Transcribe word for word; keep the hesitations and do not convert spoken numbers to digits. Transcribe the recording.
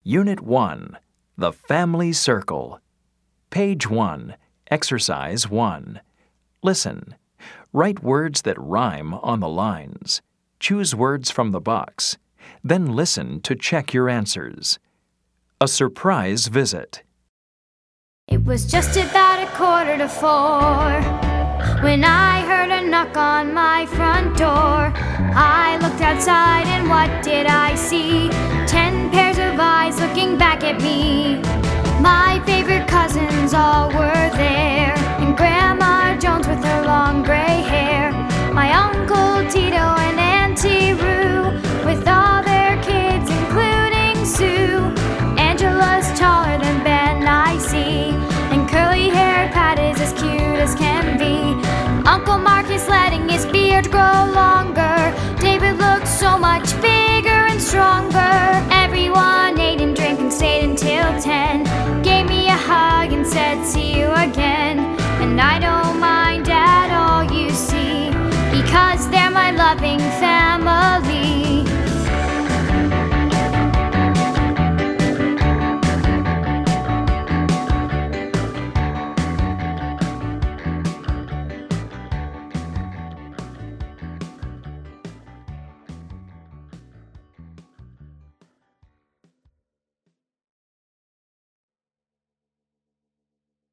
Unit one, The Family Circle. Page one, Exercise one. Listen. Write words that rhyme on the lines. Choose words from the box. Then listen to check your answers. A surprise visit. It was just about a quarter to four when I heard a knock on my front door. I looked outside and what did I see? Ten pairs of eyes looking back at me. My favorite cousins all were there, and Grandma Jones with her long gray hair. My Uncle Tito and Auntie Roo with all their kids, including Sue. Angela's taller than Ben, I see, and curly-haired Pat is as cute as can be. Uncle Mark is letting his beard grow longer. David looks so much bigger and stronger. Everyone ate and drank and stayed until ten. Gave me a hug and said, see you again. And I don't mind at all, you see, because they're my loving